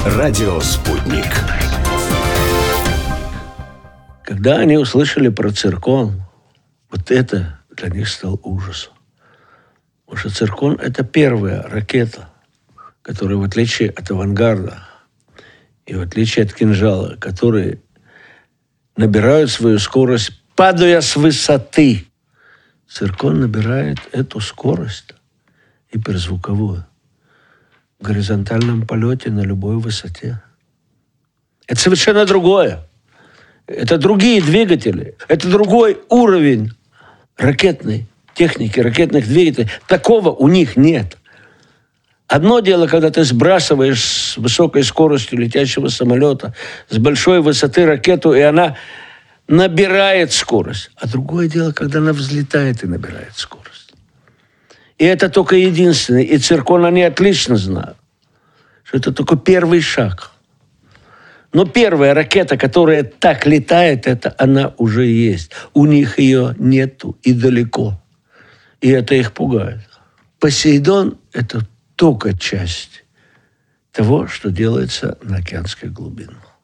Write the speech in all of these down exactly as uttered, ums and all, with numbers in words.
Радио «Спутник». Когда они услышали про циркон, вот это для них стал ужасом. Потому что циркон – это первая ракета, которая, в отличие от авангарда и в отличие от кинжала, которые набирают свою скорость, падая с высоты. Циркон набирает эту скорость, гиперзвуковую, в горизонтальном полете на любой высоте. Это совершенно другое. Это другие двигатели. Это другой уровень ракетной техники, ракетных двигателей. Такого у них нет. Одно дело, когда ты сбрасываешь с высокой скоростью летящего самолета с большой высоты ракету, и она набирает скорость. А другое дело, когда она взлетает и набирает скорость. И это только единственное. И циркон они отлично знают, что это только первый шаг. Но первая ракета, которая так летает, это она уже есть. У них ее нету и далеко. И это их пугает. Посейдон – это только часть того, что делается на океанских глубинах.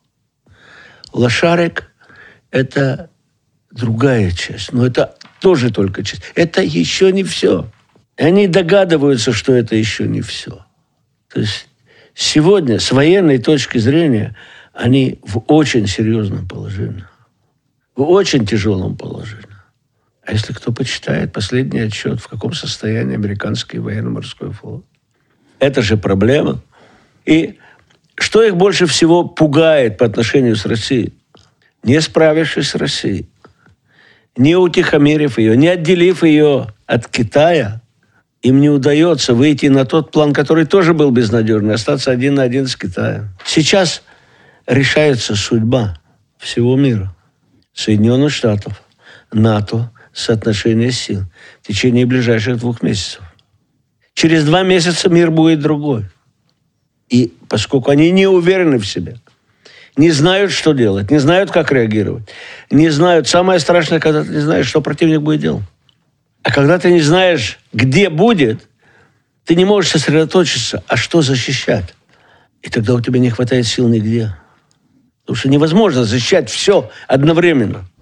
Лошарик – это другая часть, но это тоже только часть. Это еще не все. И они догадываются, что это еще не все. То есть сегодня с военной точки зрения они в очень серьезном положении. В очень тяжелом положении. А если кто почитает последний отчет, в каком состоянии американский военно-морской флот, это же проблема. И что их больше всего пугает по отношению с Россией? Не справившись с Россией, не утихомирив ее, не отделив ее от Китая, им не удается выйти на тот план, который тоже был безнадежный, остаться один на один с Китаем. Сейчас решается судьба всего мира. Соединенных Штатов, НАТО, соотношение сил в течение ближайших двух месяцев. Через два месяца мир будет другой. И поскольку они не уверены в себе, не знают, что делать, не знают, как реагировать, не знают... Самое страшное, когда ты не знаешь, что противник будет делать. А когда ты не знаешь, где будет, ты не можешь сосредоточиться, а что защищать. И тогда у тебя не хватает сил нигде. Потому что невозможно защищать все одновременно.